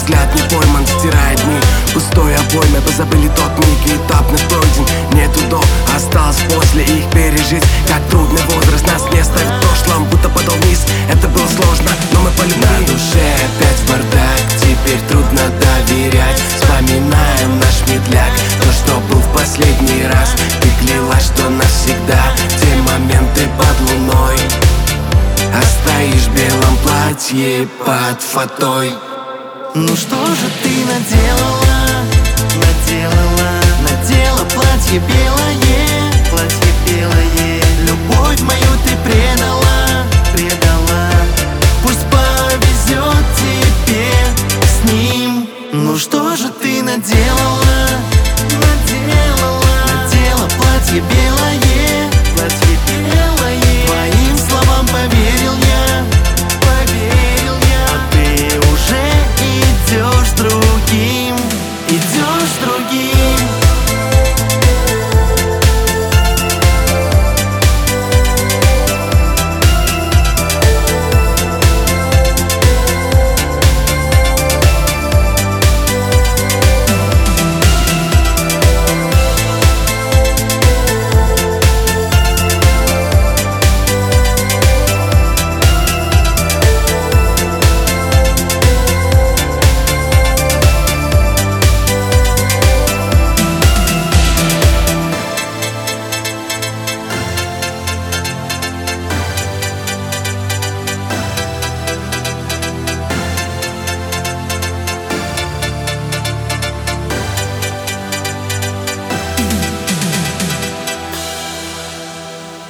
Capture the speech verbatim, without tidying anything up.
взгляд не пойман, стирает дни пустой обой. Мы позабыли тот миг, и этап наш пройден. Нету до, осталось после, их пережить. Как трудный возраст нас не оставит в прошлом, будто падал вниз. Это было сложно, но мы полюбили. На душе опять бардак, теперь трудно доверять. Вспоминаем наш медляк, то, что был в последний раз. Ты клялась, что навсегда, те моменты под луной. А стоишь в белом платье под фатой. Ну что же ты наделала, наделала, надела платье белое, платье белое. Любовь мою ты предала, предала. Пусть повезет тебе с ним. Ну что же ты наделала, наделала, надела платье белое.